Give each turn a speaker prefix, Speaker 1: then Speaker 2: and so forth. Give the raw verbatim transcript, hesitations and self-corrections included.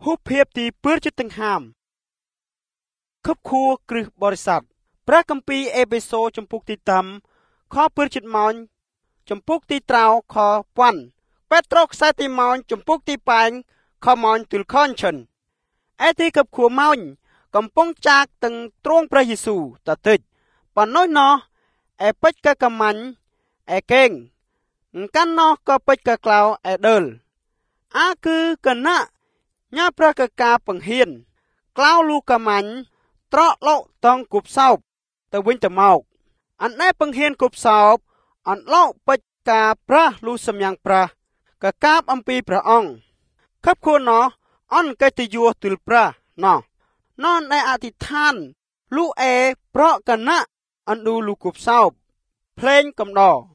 Speaker 1: ហូបភាពទីពឿរចិត្តទាំងហាមខឹបខួគ្រឹះបរិស័ទព្រះគម្ពីរអេផេសូចំពុកទីតាំខពឿរចិត្តម៉ោញចំពុកទីត្រោខពាន់ពេត្រុសខ្សែទីម៉ោញចំពុកទីប៉ែងខម៉ោញទិលខនឈិនអេទីខឹបខួម៉ោញកំពុងចាកទាំងទ្រង់ព្រះយេស៊ូតតិចប៉ុណ្ណោះណោះអេពេចកកមាញ់អេកេងកាន់ណោះក៏ពេចកក្លៅអេដឺលអាគឺកណៈញ៉ាព្រះកកាបង្ហ៊ានក្លៅលូកមាញ់ត្រកលោកតងគប់សោបទៅវិញទៅមកអនណែបង្ហ៊ានគប់សោបអនលោកពេចកាប្រះលូសំយ៉ាងប្រះកកាបអំពីព្រះអង្គខឹបខួនណោះអនកិត្តិយសទិលប្រះណោះណនឯអធិដ្ឋានលូអេប្រកកណៈអនឌូលូគប់សោបភ្លេងកំដរ